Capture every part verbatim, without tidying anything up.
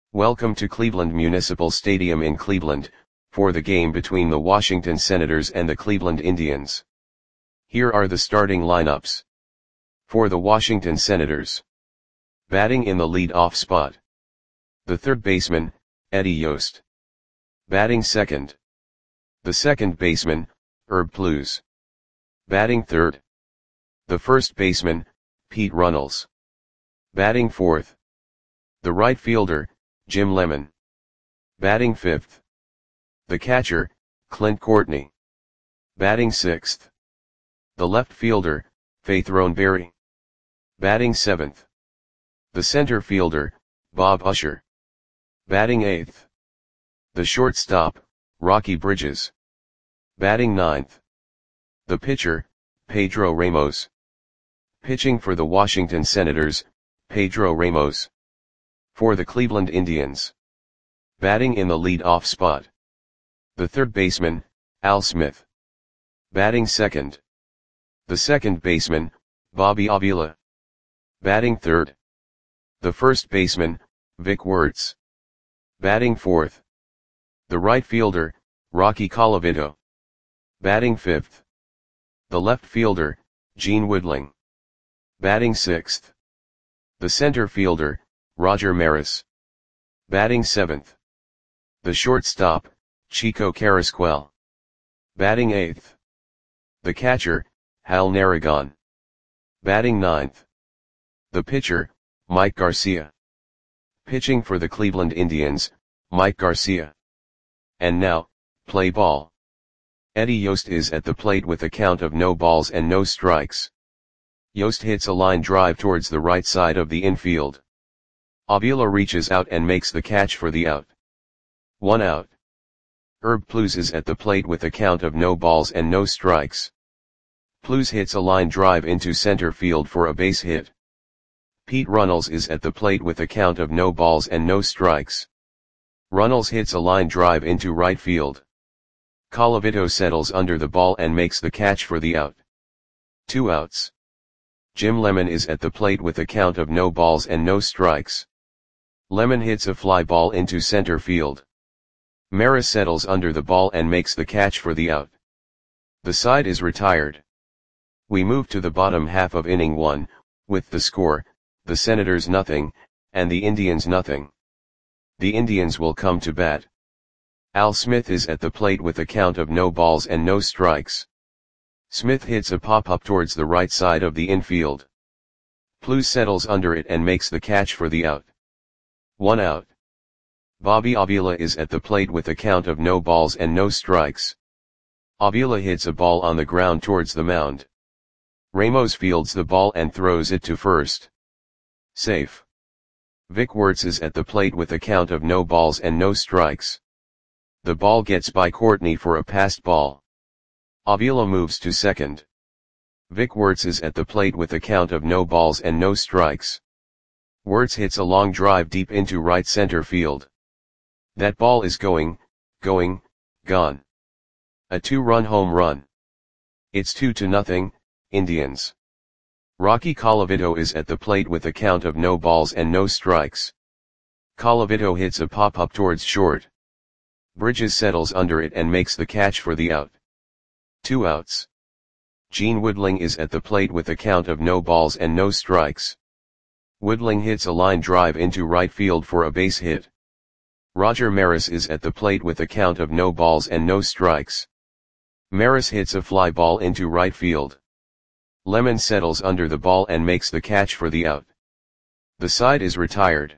Welcome to Cleveland Municipal Stadium in Cleveland, for the game between the Washington Senators and the Cleveland Indians. Here are the starting lineups. For the Washington Senators. Batting in the lead-off spot. The third baseman, Eddie Yost. Batting second. The second baseman, Herb Pluse. Batting third. The first baseman, Pete Runnels. Batting fourth. The right fielder, Jim Lemon. Batting fifth. The catcher, Clint Courtney. Batting sixth. The left fielder, Faith Roneberry. Batting seventh. The center fielder, Bob Usher. Batting eighth. The shortstop, Rocky Bridges. Batting ninth. The pitcher, Pedro Ramos. Pitching for the Washington Senators, Pedro Ramos. For the Cleveland Indians. Batting in the lead-off spot. The third baseman, Al Smith. Batting second. The second baseman, Bobby Avila. Batting third. The first baseman, Vic Wertz. Batting fourth. The right fielder, Rocky Colavito. Batting fifth. The left fielder, Gene Woodling. Batting sixth. The center fielder, Roger Maris. Batting seventh. The shortstop, Chico Carrasquel. Batting eighth. The catcher, Hal Narragon. Batting ninth. The pitcher, Mike Garcia. Pitching for the Cleveland Indians, Mike Garcia. And now, play ball. Eddie Yost is at the plate with a count of no balls and no strikes. Yost hits a line drive towards the right side of the infield. Avila reaches out and makes the catch for the out. One out. Herb Pluse is at the plate with a count of no balls and no strikes. Pluse hits a line drive into center field for a base hit. Pete Runnels is at the plate with a count of no balls and no strikes. Runnels hits a line drive into right field. Colavito settles under the ball and makes the catch for the out. Two outs. Jim Lemon is at the plate with a count of no balls and no strikes. Lemon hits a fly ball into center field. Maris settles under the ball and makes the catch for the out. The side is retired. We move to the bottom half of inning one, with the score, the Senators nothing, and the Indians nothing. The Indians will come to bat. Al Smith is at the plate with a count of no balls and no strikes. Smith hits a pop-up towards the right side of the infield. Pluse settles under it and makes the catch for the out. One out. Bobby Avila is at the plate with a count of no balls and no strikes. Avila hits a ball on the ground towards the mound. Ramos fields the ball and throws it to first. Safe. Vic Wertz is at the plate with a count of no balls and no strikes. The ball gets by Courtney for a passed ball. Avila moves to second. Vic Wertz is at the plate with a count of no balls and no strikes. Wertz hits a long drive deep into right center field. That ball is going, going, gone. A two-run home run. It's two to nothing, Indians. Rocky Colavito is at the plate with a count of no balls and no strikes. Colavito hits a pop-up towards short. Bridges settles under it and makes the catch for the out. Two outs. Gene Woodling is at the plate with a count of no balls and no strikes. Woodling hits a line drive into right field for a base hit. Roger Maris is at the plate with a count of no balls and no strikes. Maris hits a fly ball into right field. Lemon settles under the ball and makes the catch for the out. The side is retired.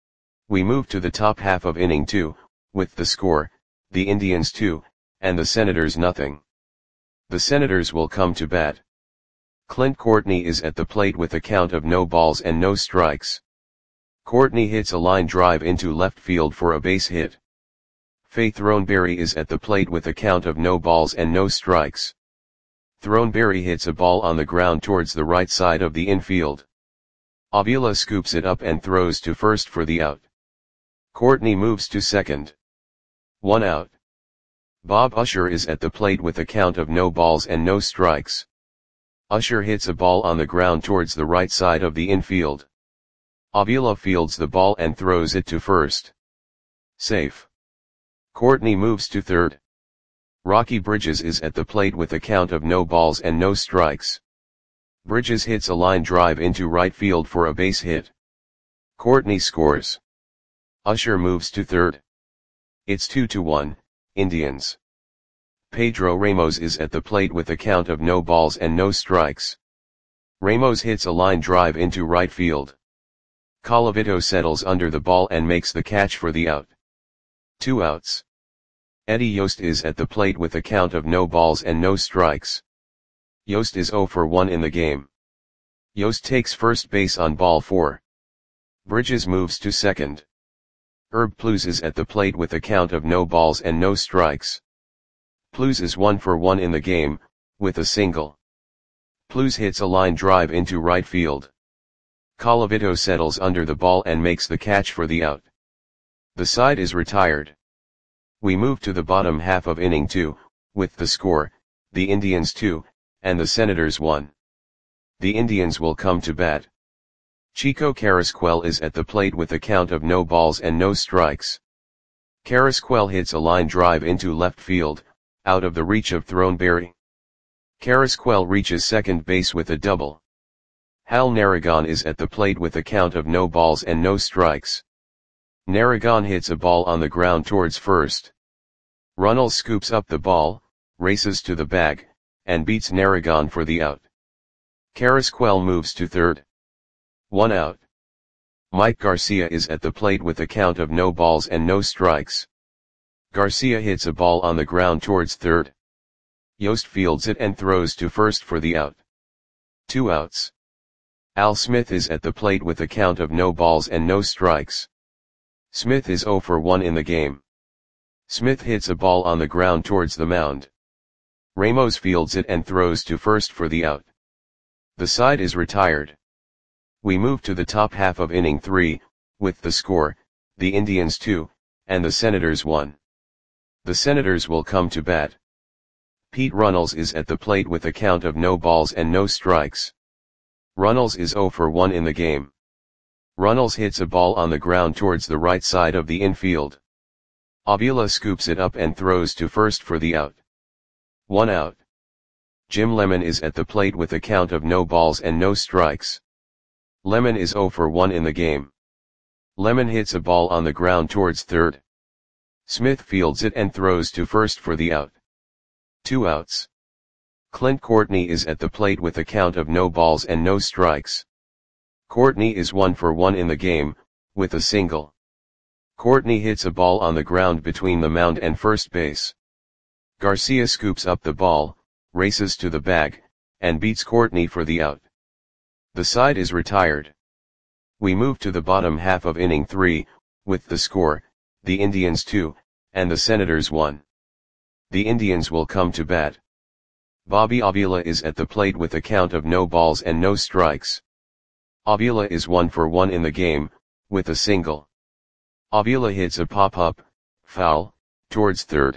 We move to the top half of inning two, with the score, the Indians two, and the Senators nothing. The Senators will come to bat. Clint Courtney is at the plate with a count of no balls and no strikes. Courtney hits a line drive into left field for a base hit. Faith Roneberry is at the plate with a count of no balls and no strikes. Throneberry hits a ball on the ground towards the right side of the infield. Avila scoops it up and throws to first for the out. Courtney moves to second. One out. Bob Usher is at the plate with a count of no balls and no strikes. Usher hits a ball on the ground towards the right side of the infield. Avila fields the ball and throws it to first. Safe. Courtney moves to third. Rocky Bridges is at the plate with a count of no balls and no strikes. Bridges hits a line drive into right field for a base hit. Courtney scores. Usher moves to third. It's two to one, Indians. Pedro Ramos is at the plate with a count of no balls and no strikes. Ramos hits a line drive into right field. Colavito settles under the ball and makes the catch for the out. Two outs. Eddie Yost is at the plate with a count of no balls and no strikes. Yost is zero for one in the game. Yost takes first base on ball four. Bridges moves to second. Herb Plews is at the plate with a count of no balls and no strikes. Plews is one for one in the game, with a single. Plews hits a line drive into right field. Colavito settles under the ball and makes the catch for the out. The side is retired. We move to the bottom half of inning two, with the score, the Indians two, and the Senators one. The Indians will come to bat. Chico Carrasquel is at the plate with a count of no balls and no strikes. Carrasquel hits a line drive into left field, out of the reach of Throneberry. Carrasquel reaches second base with a double. Hal Narragon is at the plate with a count of no balls and no strikes. Narragon hits a ball on the ground towards first. Runnels scoops up the ball, races to the bag, and beats Narragon for the out. Carrasquel moves to third. One out. Mike Garcia is at the plate with a count of no balls and no strikes. Garcia hits a ball on the ground towards third. Yost fields it and throws to first for the out. Two outs. Al Smith is at the plate with a count of no balls and no strikes. Smith is zero for one in the game. Smith hits a ball on the ground towards the mound. Ramos fields it and throws to first for the out. The side is retired. We move to the top half of inning three, with the score, the Indians two, and the Senators one. The Senators will come to bat. Pete Runnels is at the plate with a count of no balls and no strikes. Runnels is zero for one in the game. Runnels hits a ball on the ground towards the right side of the infield. Avila scoops it up and throws to first for the out. One out. Jim Lemon is at the plate with a count of no balls and no strikes. Lemon is zero for one in the game. Lemon hits a ball on the ground towards third. Smith fields it and throws to first for the out. Two outs. Clint Courtney is at the plate with a count of no balls and no strikes. Courtney is one for one in the game, with a single. Courtney hits a ball on the ground between the mound and first base. Garcia scoops up the ball, races to the bag, and beats Courtney for the out. The side is retired. We move to the bottom half of inning three, with the score, the Indians two, and the Senators one. The Indians will come to bat. Bobby Avila is at the plate with a count of no balls and no strikes. Avila is one for one in the game, with a single. Avila hits a pop-up, foul, towards third.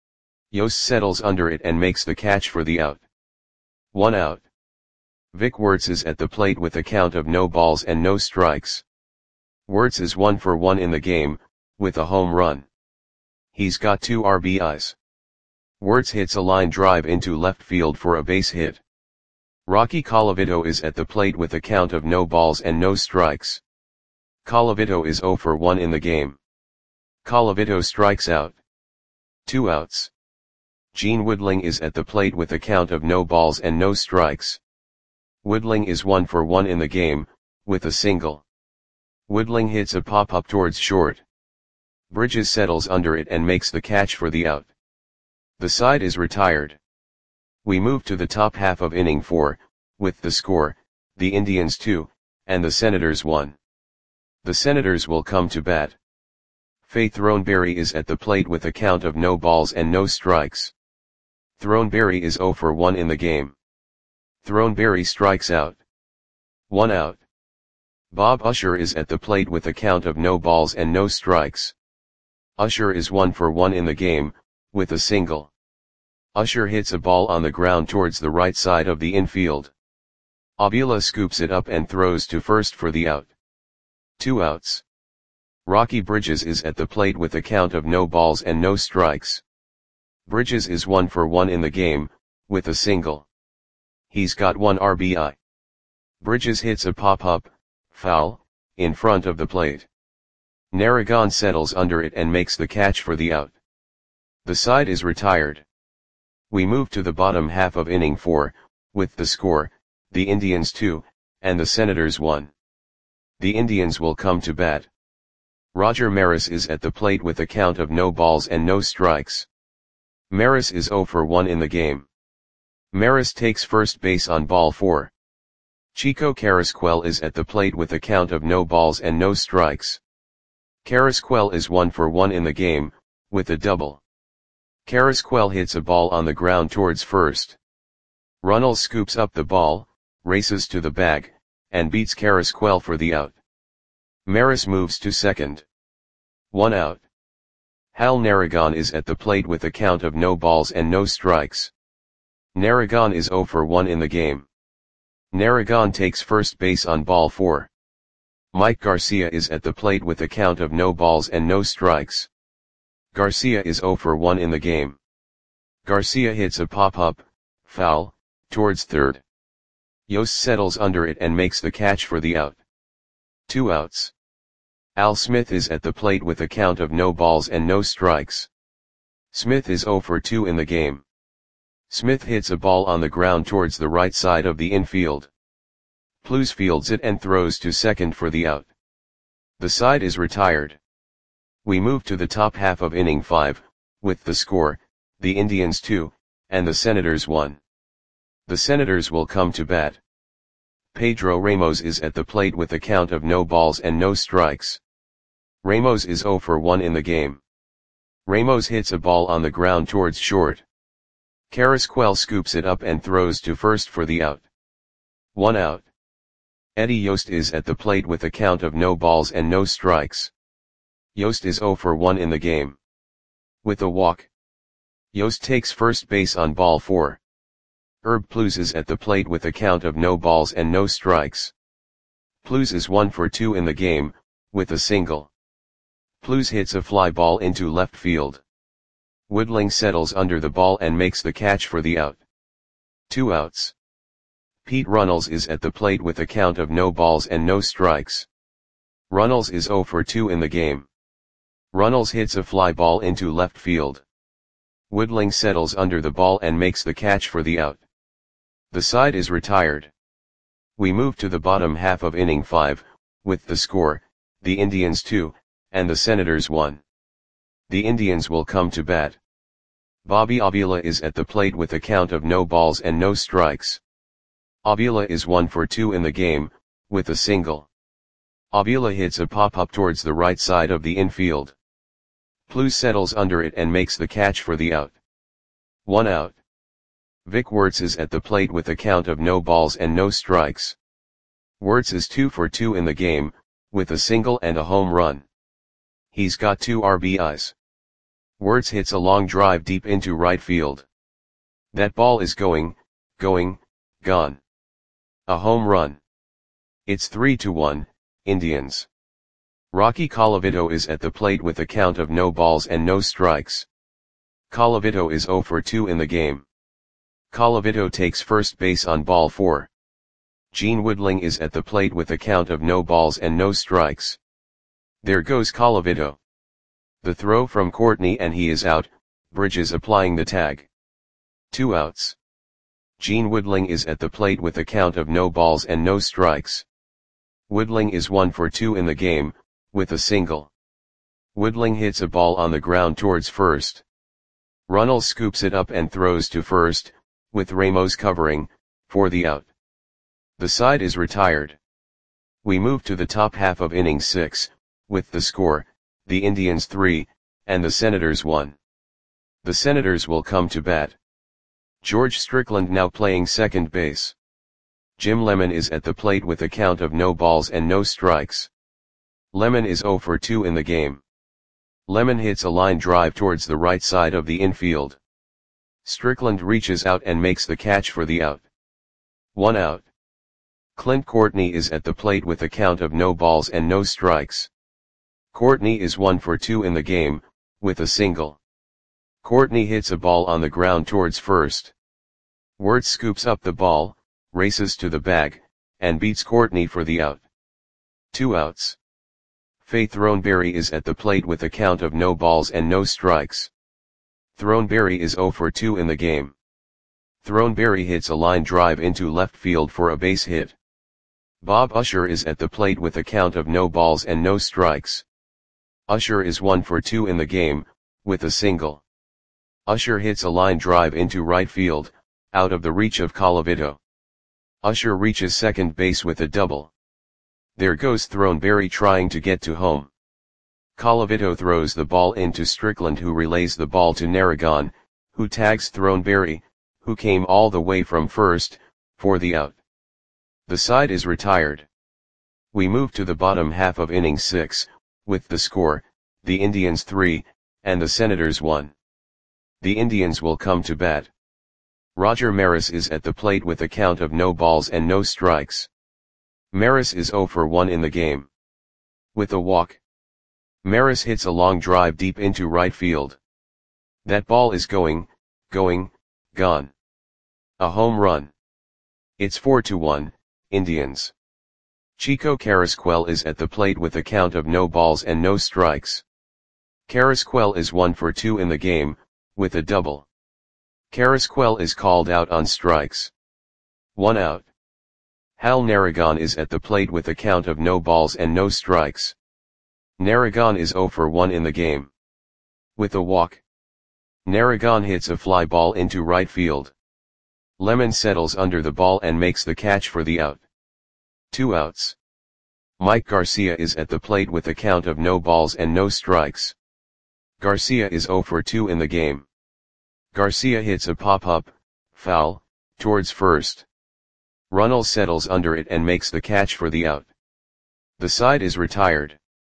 Yost settles under it and makes the catch for the out. One out. Vic Wertz is at the plate with a count of no balls and no strikes. Wertz is one for one in the game, with a home run. He's got two R B Is. Wertz hits a line drive into left field for a base hit. Rocky Colavito is at the plate with a count of no balls and no strikes. Colavito is zero for one in the game. Colavito strikes out. Two outs. Gene Woodling is at the plate with a count of no balls and no strikes. Woodling is one for one in the game, with a single. Woodling hits a pop-up towards short. Bridges settles under it and makes the catch for the out. The side is retired. We move to the top half of inning four, with the score, the Indians two, and the Senators one. The Senators will come to bat. Faye Throneberry is at the plate with a count of no balls and no strikes. Throneberry is zero for one in the game. Throneberry strikes out. One out. Bob Usher is at the plate with a count of no balls and no strikes. Usher is one for one in the game, with a single. Usher hits a ball on the ground towards the right side of the infield. Avila scoops it up and throws to first for the out. Two outs. Rocky Bridges is at the plate with a count of no balls and no strikes. Bridges is one for one in the game, with a single. He's got one R B I. Bridges hits a pop-up, foul, in front of the plate. Narragon settles under it and makes the catch for the out. The side is retired. We move to the bottom half of inning four, with the score, the Indians two, and the Senators one. The Indians will come to bat. Roger Maris is at the plate with a count of no balls and no strikes. Maris is zero for one in the game. Maris takes first base on ball four. Chico Carrasquel is at the plate with a count of no balls and no strikes. Carrasquel is one for one in the game, with a double. Carrasquel hits a ball on the ground towards first. Runnels scoops up the ball, races to the bag, and beats Carrasquel for the out. Maris moves to second. One out. Hal Narragon is at the plate with a count of no balls and no strikes. Narragon is zero for one in the game. Narragon takes first base on ball four. Mike Garcia is at the plate with a count of no balls and no strikes. Garcia is zero for one in the game. Garcia hits a pop-up, foul, towards third. Yost settles under it and makes the catch for the out. Two outs. Al Smith is at the plate with a count of no balls and no strikes. Smith is zero for two in the game. Smith hits a ball on the ground towards the right side of the infield. Plews fields it and throws to second for the out. The side is retired. We move to the top half of inning five, with the score, the Indians two, and the Senators one. The Senators will come to bat. Pedro Ramos is at the plate with a count of no balls and no strikes. Ramos is zero for one in the game. Ramos hits a ball on the ground towards short. Carrasquel scoops it up and throws to first for the out. One out. Eddie Yost is at the plate with a count of no balls and no strikes. Yost is zero for one in the game. With a walk. Yost takes first base on ball four. Herb Plews is at the plate with a count of no balls and no strikes. Plews is one for two in the game, with a single. Plews hits a fly ball into left field. Woodling settles under the ball and makes the catch for the out. Two outs. Pete Runnels is at the plate with a count of no balls and no strikes. Runnels is zero for two in the game. Runnels hits a fly ball into left field. Woodling settles under the ball and makes the catch for the out. The side is retired. We move to the bottom half of inning five, with the score, the Indians two, and the Senators one. The Indians will come to bat. Bobby Avila is at the plate with a count of no balls and no strikes. Avila is one for two in the game, with a single. Avila hits a pop-up towards the right side of the infield. Plews settles under it and makes the catch for the out. One out. Vic Wertz is at the plate with a count of no balls and no strikes. Wertz is two for two in the game, with a single and a home run. He's got two R B Is. Wertz hits a long drive deep into right field. That ball is going, going, gone. A home run. It's three to one, Indians. Rocky Colavito is at the plate with a count of no balls and no strikes. Colavito is zero for two in the game. Colavito takes first base on ball four. Gene Woodling is at the plate with a count of no balls and no strikes. There goes Colavito. The throw from Courtney and he is out, Bridges applying the tag. Two outs. Gene Woodling is at the plate with a count of no balls and no strikes. Woodling is one for two in the game, with a single. Woodling hits a ball on the ground towards first. Runnels scoops it up and throws to first, with Ramos covering, for the out. The side is retired. We move to the top half of inning six, with the score, the Indians three, and the Senators one. The Senators will come to bat. George Strickland now playing second base. Jim Lemon is at the plate with a count of no balls and no strikes. Lemon is zero for two in the game. Lemon hits a line drive towards the right side of the infield. Strickland reaches out and makes the catch for the out. One out. Clint Courtney is at the plate with a count of no balls and no strikes. Courtney is one for two in the game, with a single. Courtney hits a ball on the ground towards first. Wirt scoops up the ball, races to the bag, and beats Courtney for the out. Two outs. Faye Throneberry is at the plate with a count of no balls and no strikes. Throneberry is zero for two in the game. Throneberry hits a line drive into left field for a base hit. Bob Usher is at the plate with a count of no balls and no strikes. Usher is one for two in the game, with a single. Usher hits a line drive into right field, out of the reach of Colavito. Usher reaches second base with a double. There goes Throneberry trying to get to home. Colavito throws the ball into Strickland, who relays the ball to Narragon, who tags Throneberry, who came all the way from first, for the out. The side is retired. We move to the bottom half of inning six, with the score, the Indians three, and the Senators one. The Indians will come to bat. Roger Maris is at the plate with a count of no balls and no strikes. Maris is zero for one in the game. With a walk. Maris hits a long drive deep into right field. That ball is going, going, gone. A home run. It's four to one, Indians. Chico Carrasquel is at the plate with a count of no balls and no strikes. Carrasquel is one for two in the game, with a double. Carrasquel is called out on strikes. One out. Hal Narragon is at the plate with a count of no balls and no strikes. Narragon is zero for one in the game. With a walk. Narragon hits a fly ball into right field. Lemon settles under the ball and makes the catch for the out. Two outs. Mike Garcia is at the plate with a count of no balls and no strikes. Garcia is zero for two in the game. Garcia hits a pop-up, foul, towards first. Runnels settles under it and makes the catch for the out. The side is retired.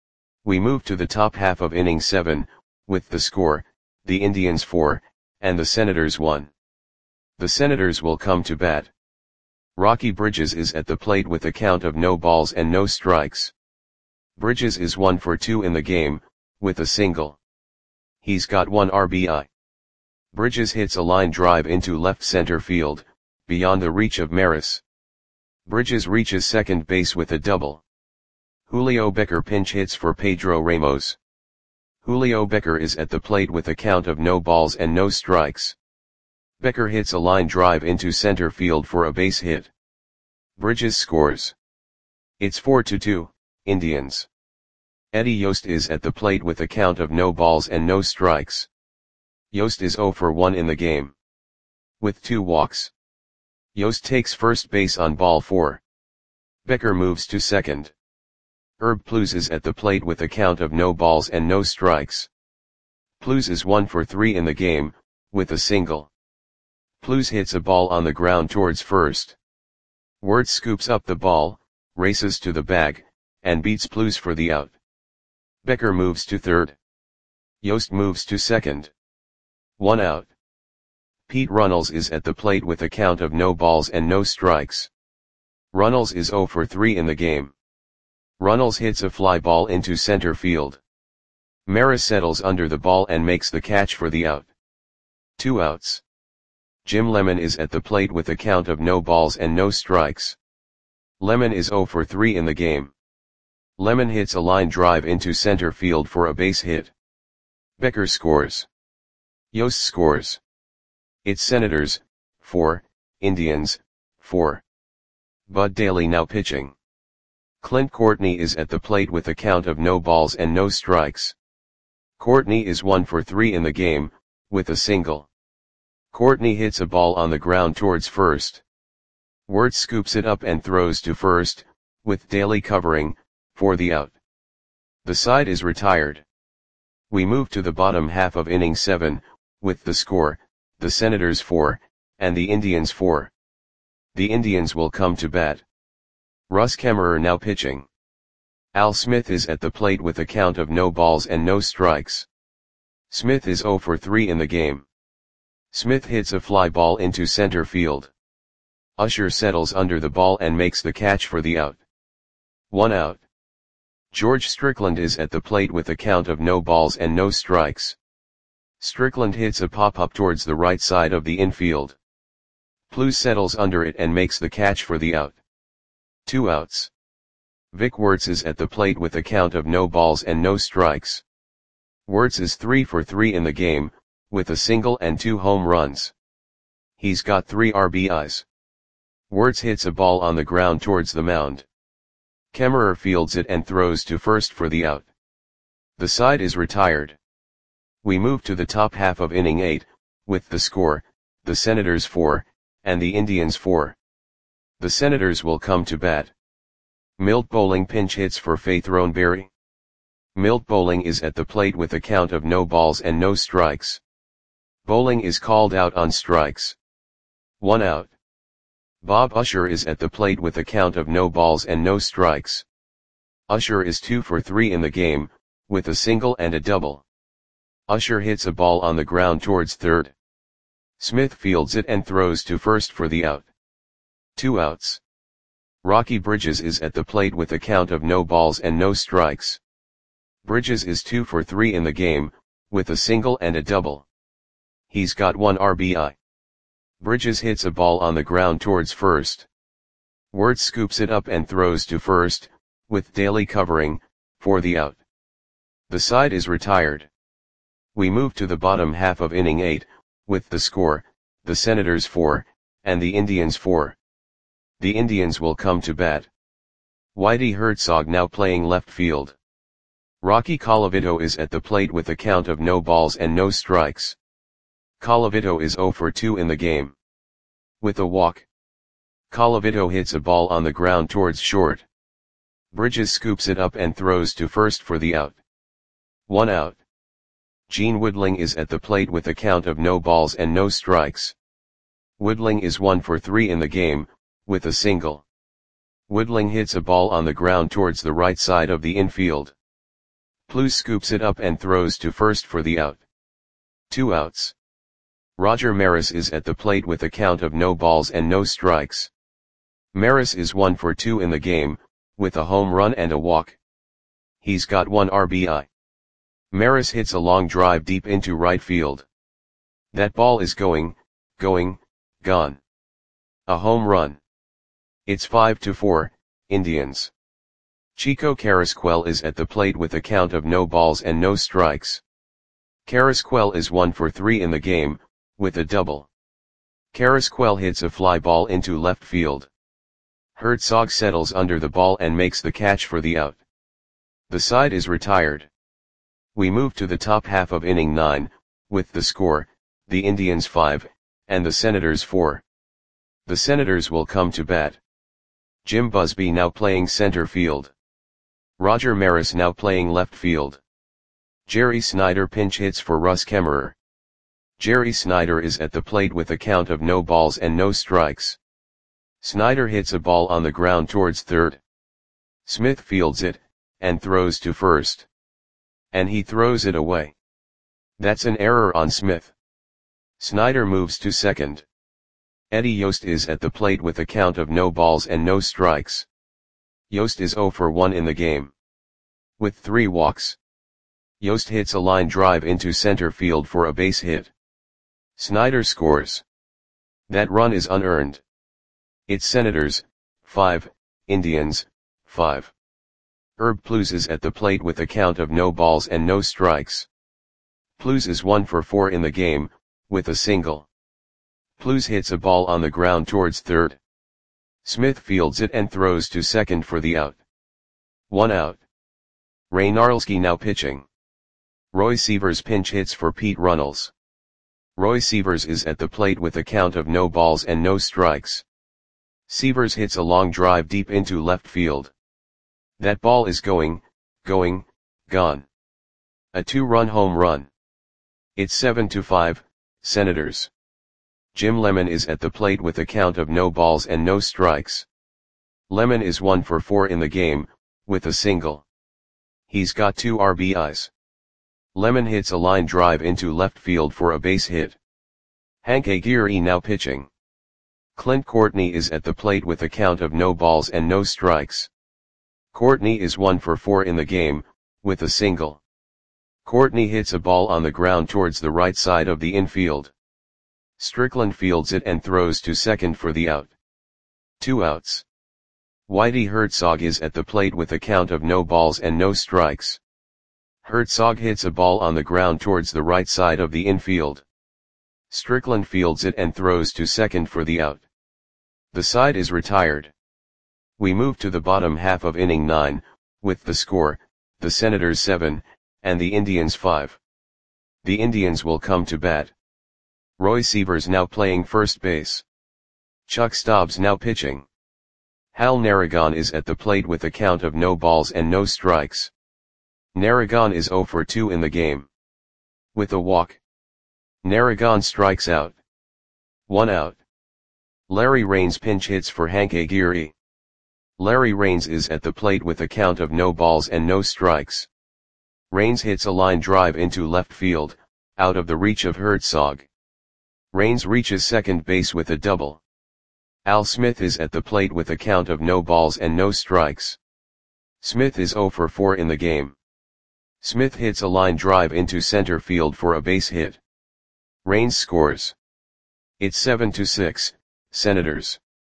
We move to the top half of inning seven, with the score, the Indians four, and the Senators one. The Senators will come to bat. Rocky Bridges is at the plate with a count of no balls and no strikes. Bridges is one for two in the game, with a single. He's got one R B I. Bridges hits a line drive into left center field, beyond the reach of Maris. Bridges reaches second base with a double. Julio Becker pinch hits for Pedro Ramos. Julio Becker is at the plate with a count of no balls and no strikes. Becker hits a line drive into center field for a base hit. Bridges scores. It's four to two, Indians. Eddie Yost is at the plate with a count of no balls and no strikes. Yost is zero for one in the game. With two walks. Yost takes first base on ball four. Becker moves to second. Herb Plews is at the plate with a count of no balls and no strikes. Plews is one for three in the game, with a single. Plews hits a ball on the ground towards first. Wirt scoops up the ball, races to the bag, and beats Plews for the out. Becker moves to third. Yost moves to second. One out. Pete Runnels is at the plate with a count of no balls and no strikes. Runnels is zero for three in the game. Runnels hits a fly ball into center field. Maris settles under the ball and makes the catch for the out. Two outs. Jim Lemon is at the plate with a count of no balls and no strikes. Lemon is zero for three in the game. Lemon hits a line drive into center field for a base hit. Becker scores. Yost scores. It's Senators, four, Indians, four. Bud Daly now pitching. Clint Courtney is at the plate with a count of no balls and no strikes. Courtney is one for three in the game, with a single. Courtney hits a ball on the ground towards first. Wirt scoops it up and throws to first, with Daly covering, for the out. The side is retired. We move to the bottom half of inning seven, with the score, the Senators four, and the Indians four. The Indians will come to bat. Russ Kemmerer now pitching. Al Smith is at the plate with a count of no balls and no strikes. Smith is zero for three in the game. Smith hits a fly ball into center field. Usher settles under the ball and makes the catch for the out. One out. George Strickland is at the plate with a count of no balls and no strikes. Strickland hits a pop-up towards the right side of the infield. Plews settles under it and makes the catch for the out. Two outs. Vic Wertz is at the plate with a count of no balls and no strikes. Wertz is three for three in the game, with a single and two home runs. He's got three R B Is. Wertz hits a ball on the ground towards the mound. Kemmerer fields it and throws to first for the out. The side is retired. We move to the top half of inning eight, with the score, the Senators four, and the Indians four. The Senators will come to bat. Milt Bowling pinch hits for Faith Roneberry. Milt Bowling is at the plate with a count of no balls and no strikes. Bowling is called out on strikes. One out. Bob Usher is at the plate with a count of no balls and no strikes. Usher is two for three in the game, with a single and a double. Usher hits a ball on the ground towards third. Smith fields it and throws to first for the out. Two outs. Rocky Bridges is at the plate with a count of no balls and no strikes. Bridges is two for three in the game, with a single and a double. He's got one R B I. Bridges hits a ball on the ground towards first. Wertz scoops it up and throws to first, with Daly covering, for the out. The side is retired. We move to the bottom half of inning eight, with the score, the Senators four, and the Indians four. The Indians will come to bat. Whitey Herzog now playing left field. Rocky Colavito is at the plate with a count of no balls and no strikes. Colavito is zero for two in the game. With a walk. Colavito hits a ball on the ground towards short. Bridges scoops it up and throws to first for the out. One out. Gene Woodling is at the plate with a count of no balls and no strikes. Woodling is one for three in the game, with a single. Woodling hits a ball on the ground towards the right side of the infield. Plews scoops it up and throws to first for the out. Two outs. Roger Maris is at the plate with a count of no balls and no strikes. Maris is one for two in the game, with a home run and a walk. He's got one R B I. Maris hits a long drive deep into right field. That ball is going, going, gone. A home run. It's five to four, Indians. Chico Carrasquel is at the plate with a count of no balls and no strikes. Carrasquel is one for three in the game, with a double. Carrasquel hits a fly ball into left field. Herzog settles under the ball and makes the catch for the out. The side is retired. We move to the top half of inning nine, with the score, the Indians five, and the Senators four. The Senators will come to bat. Jim Busby now playing center field. Roger Maris now playing left field. Jerry Snyder pinch hits for Russ Kemmerer. Jerry Snyder is at the plate with a count of no balls and no strikes. Snyder hits a ball on the ground towards third. Smith fields it, and throws to first. And he throws it away. That's an error on Smith. Snyder moves to second. Eddie Yost is at the plate with a count of no balls and no strikes. Yost is zero for one in the game. With three walks. Yost hits a line drive into center field for a base hit. Snyder scores. That run is unearned. It's Senators, five, Indians, five. Herb Plews is at the plate with a count of no balls and no strikes. Plews is one for four in the game, with a single. Plews hits a ball on the ground towards third. Smith fields it and throws to second for the out. One out. Ray Narlski now pitching. Roy Sievers pinch hits for Pete Runnels. Roy Sievers is at the plate with a count of no balls and no strikes. Sievers hits a long drive deep into left field. That ball is going, going, gone. A two-run home run. It's seven to five, Senators. Jim Lemon is at the plate with a count of no balls and no strikes. Lemon is one for four in the game, with a single. He's got two R B Is. Lemon hits a line drive into left field for a base hit. Hank Aguirre now pitching. Clint Courtney is at the plate with a count of no balls and no strikes. Courtney is one for four in the game, with a single. Courtney hits a ball on the ground towards the right side of the infield. Strickland fields it and throws to second for the out. Two outs. Whitey Herzog is at the plate with a count of no balls and no strikes. Herzog hits a ball on the ground towards the right side of the infield. Strickland fields it and throws to second for the out. The side is retired. We move to the bottom half of inning nine, with the score, the Senators seven, and the Indians five. The Indians will come to bat. Roy Sievers now playing first base. Chuck Stobbs now pitching. Hal Narragon is at the plate with a count of no balls and no strikes. Narragon is oh for two in the game. With a walk. Narragon strikes out. One out. Larry Raines pinch hits for Hank Aguirre. Larry Raines is at the plate with a count of no balls and no strikes. Raines hits a line drive into left field, out of the reach of Herzog. Raines reaches second base with a double. Al Smith is at the plate with a count of no balls and no strikes. Smith is oh for four in the game. Smith hits a line drive into center field for a base hit. Raines scores. It's seven to six, Senators.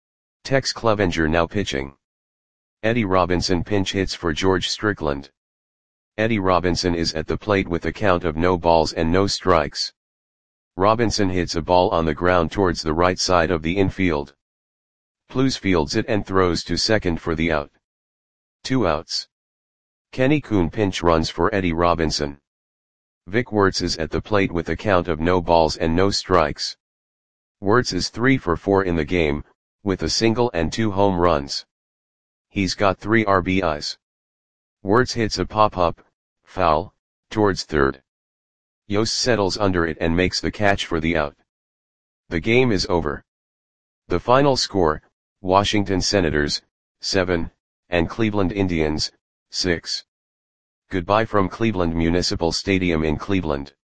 Tex Clevenger now pitching. Eddie Robinson pinch hits for George Strickland. Eddie Robinson is at the plate with a count of no balls and no strikes. Robinson hits a ball on the ground towards the right side of the infield. Plews fields it and throws to second for the out. Two outs. Kenny Kuhn pinch runs for Eddie Robinson. Vic Wertz is at the plate with a count of no balls and no strikes. Wertz is three for four in the game, with a single and two home runs. He's got three R B Is. Wertz hits a pop-up, foul, towards third. Yost settles under it and makes the catch for the out. The game is over. The final score, Washington Senators, seven, and Cleveland Indians, six. Goodbye from Cleveland Municipal Stadium in Cleveland.